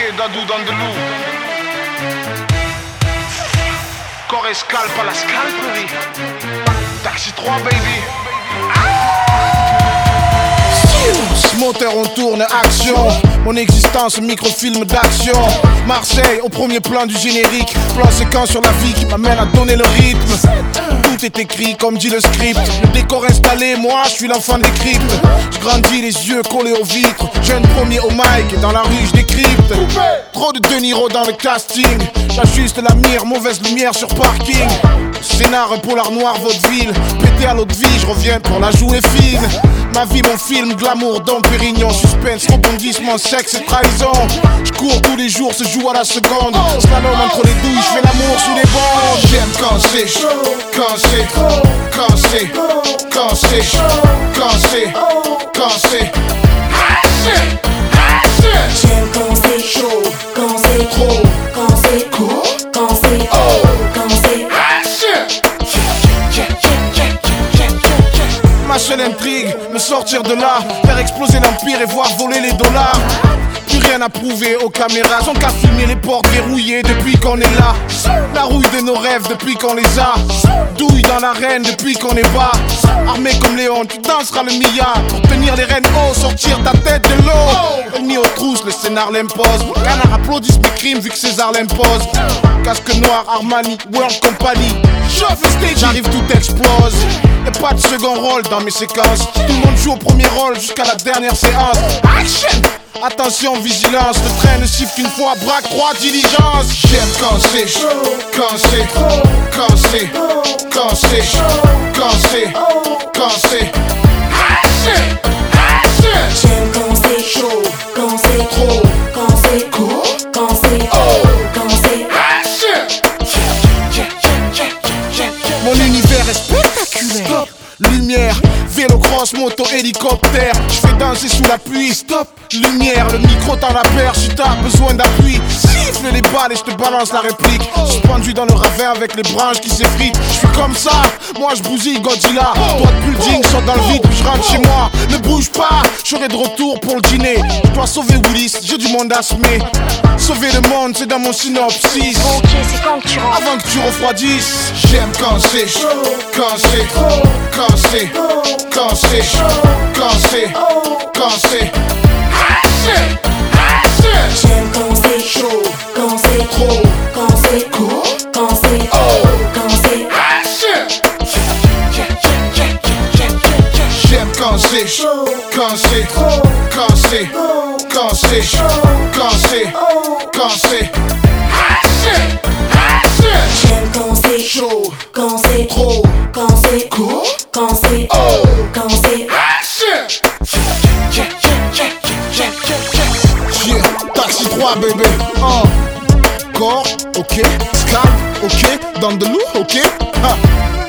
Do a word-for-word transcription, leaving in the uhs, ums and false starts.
Dadou dans de loup. Corps et scalp à la scalperie. Taxi trois baby. Ce moteur on tourne action. Mon existence microfilm d'action. Marseille au premier plan du générique. Plan séquence sur la vie qui m'amène à donner le rythme. Tout est écrit comme dit le script. Le décor installé, moi je suis l'enfant des cryptes. Je grandis les yeux collés aux vitres. Jeune premier au mic et dans la rue je décrypte. Trop de De Niro dans le casting. J'ajuste la mire, mauvaise lumière sur parking. Scénar, un polar noir, vaudeville. Pété à l'autre vie, je reviens pour la jouer fine. Ma vie, mon film, glamour, Dom Pérignon. Suspense, rebondissement, sexe et trahison. Je cours tous les jours, se joue à la seconde. Slalom entre les douilles, je fais l'amour sous les bancs. J'aime quand c'est chaud, quand c'est, quand c'est, quand c'est, quand c'est, quand c'est. J'aime quand c'est chaud, quand c'est trop, quand c'est court, quand c'est haut, quand c'est. Ma seule intrigue, me sortir de là, faire exploser l'empire et voir voler les dollars. Plus rien à prouver aux caméras, sans qu'à filmer les portes verrouillées depuis qu'on est là. La rouille de nos rêves depuis qu'on les a. Douille dans l'arène depuis qu'on est bas. Armé comme Léon, tu danseras le milliard. Pour tenir les rênes hauts, sortir ta tête de l'eau. Ennemi aux trousses, le scénar l'impose. Canard applaudissent mes crimes vu que César l'impose. Casque noir, Armani, World Company. Chauffe le stage, j'arrive, tout explose. Y'a pas de second rôle dans mes séquences. Tout le monde joue au premier rôle jusqu'à la dernière séance. Action! Attention, vigilance, le train ne siffle qu'une fois, braque trois diligences. J'aime quand c'est chaud, quand c'est, quand c'est, quand c'est, quand c'est, quand c'est. J'aime quand c'est chaud, quand c'est trop, quand c'est court, quand c'est haut, quand c'est. Mon univers est spectaculaire. Lumière, vélo, cross, moto, hélicoptère. Je fais danser sous la pluie. Stop, lumière, le micro t'en la perche. Si t'as besoin d'appui, siffle les balles et je te balance la réplique. Suspendu dans le ravin avec les branches qui s'effritent. Je suis comme ça, moi je bousille Godzilla. Toi de building, sors dans le vide puis je rentre chez moi. Ne bouge pas, je serai de retour pour le dîner. Je dois sauver Willis, j'ai du monde à semer. Sauver le monde, c'est dans mon synopsis. Ok, c'est quand que tu rentres? Avant que tu refroidisses. J'aime quand c'est chaud, quand c'est, quand c'est, quand c'est, quand c'est, quand c'est. J'aime quand c'est chaud, quand c'est trop, quand c'est court, quand c'est haut, quand c'est. J'aime quand c'est chaud, quand c'est, quand c'est, quand c'est, quand c'est, quand c'est. J'aime quand c'est chaud, quand c'est trop, quand c'est court, quand c'est haut, quand c'est. Yeah, taxi trois bébé. Oh. Corps, ok, scalp, ok, dans de loup, ok. Ah.